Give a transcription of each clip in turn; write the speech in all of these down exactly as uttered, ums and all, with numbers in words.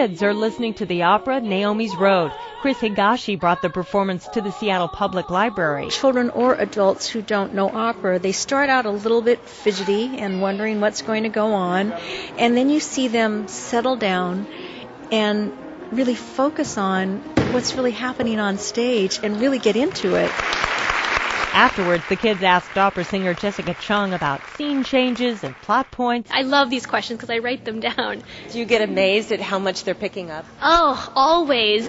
kids are listening to the opera Naomi's Road. Chris Higashi brought the performance to the Seattle Public Library. Children or adults who don't know opera, they start out a little bit fidgety and wondering what's going to go on, and then you see them settle down and really focus on what's really happening on stage and really get into it. Afterwards, the kids asked opera singer Jessica Chung about scene changes and plot points. I love these questions because I write them down. Do you get amazed at how much they're picking up? Oh, always.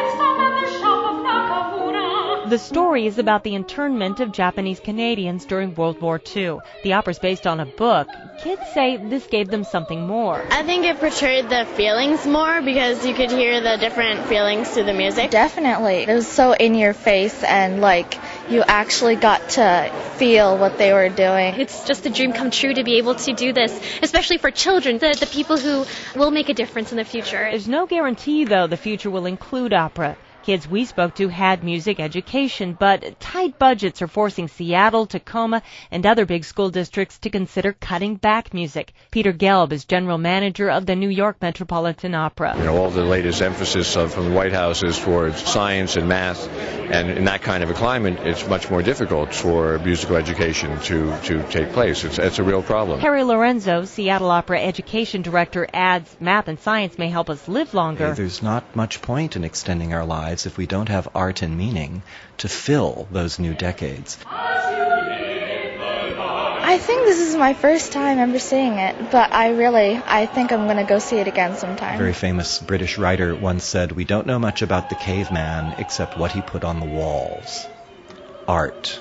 The story is about the internment of Japanese Canadians during World War Two. The opera's based on a book. Kids say this gave them something more. I think it portrayed the feelings more because you could hear the different feelings through the music. Definitely. It was so in your face and like you actually got to feel what they were doing. It's just a dream come true to be able to do this, especially for children, the, the people who will make a difference in the future. There's no guarantee, though, the future will include opera. Kids we spoke to had music education, but tight budgets are forcing Seattle, Tacoma, and other big school districts to consider cutting back music. Peter Gelb is general manager of the New York Metropolitan Opera. You know, all the latest emphasis of, from the White House is towards science and math, and in that kind of a climate, it's much more difficult for musical education to, to take place. It's, it's a real problem. Harry Lorenzo, Seattle Opera Education Director, adds math and science may help us live longer. There's not much point in extending our lives if we don't have art and meaning to fill those new decades. I think this is my first time ever seeing it, but I really, I think I'm going to go see it again sometime. A very famous British writer once said, "We don't know much about the caveman except what he put on the walls." Art.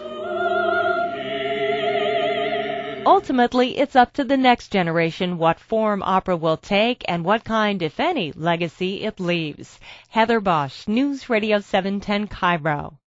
Ultimately, it's up to the next generation what form opera will take and what kind, if any, legacy it leaves. Heather Bosch, News Radio seven ten Cairo.